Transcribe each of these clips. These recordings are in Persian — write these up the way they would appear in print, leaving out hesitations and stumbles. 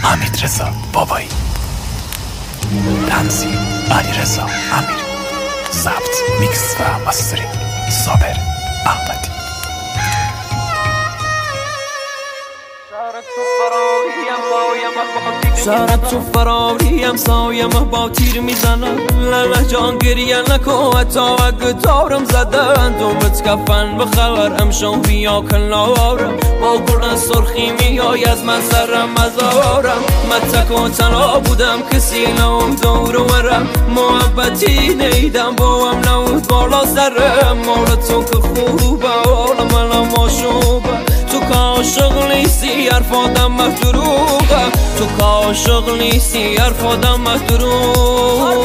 حمیدرضا بابایی، تنظیم علیرضا امیری، ضبط میکس و مسترینگ صابر احمدی. سرت تو فراریم سایم با تیر میزنن لله جان گریه نکن حتی اگه تارم زدن دومت کفن بخبر امشو بیا کنارم با گل سرخی میای از من سرم مزارم من تک و تنها بودم کسی نوم دور ورم محبتی نیدم با هم نود بالا سرم مال تو که خوبه حال منم آشوبه تو که عاشق نیستی حرفادم مفتروغه تو که عاشق نیستی حرفادم مفتروغه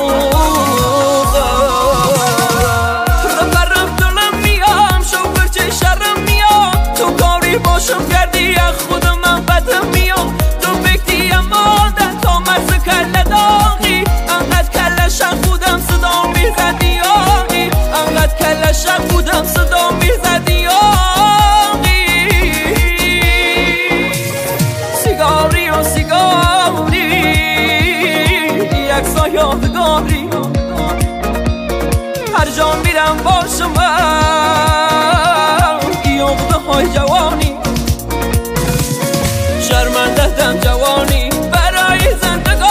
رفرم دلم میام شوفر چه شرم میام تو کاری باشم کردی از خود من بدم میام تو بکتی مادن تا مرز کله داغی انقدر کلشم بودم صدا میزدی آقی انقدر کلشم بودم صدا میزدی آقی سیگاری و سیگاری یکسا یادگاری هر جا میرم باشم یغده های جوانی شرمنده دم جوانی برای زندگانی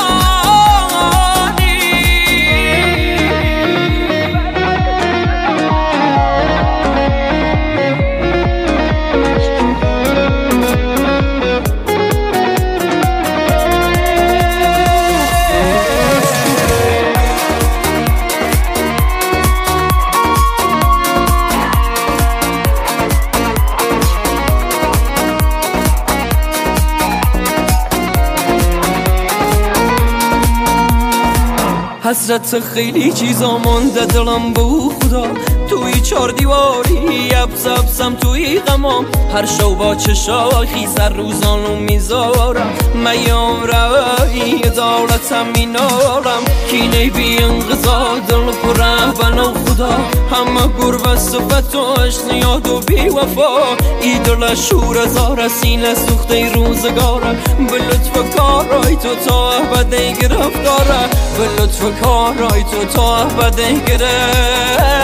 حسرت خیلی چیزا مونده دلم بو خدا توی چار دیواری ابزم توی غمام هر شو با چشاخی سر روزانو میذارم میام روی دولتم مینارم کینه بی انقضا دل پره بنا خدا همه گربه صفت و عشق یاد و بی وفا ای دل شور زار سینه سوخته روزگاره به لطف کارای تو تا ابده گرفتاره به لطف کارای تو تا ابده گرفتاره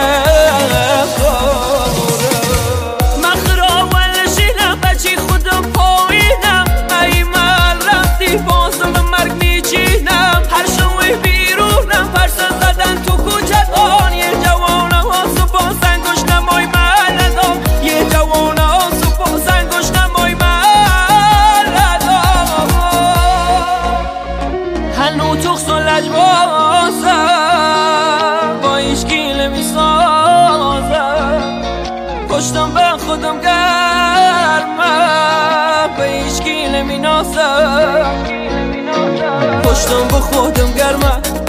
من خراول شیرم بچی خودم پایینم ای من رفتی بازم به مرگ میچینم هر شوی بیرونم پرسن زدن تو کوچکان یه جوانه هاسو با سنگوش نمای ملدان یه جوانه هاسو با سنگوش نمای ملدان هنو تخص و لجبازم با ایشکی نمیسازم پشتم به خودم گرمم به ایشکی نمیناسم پشتم به خودم گرمم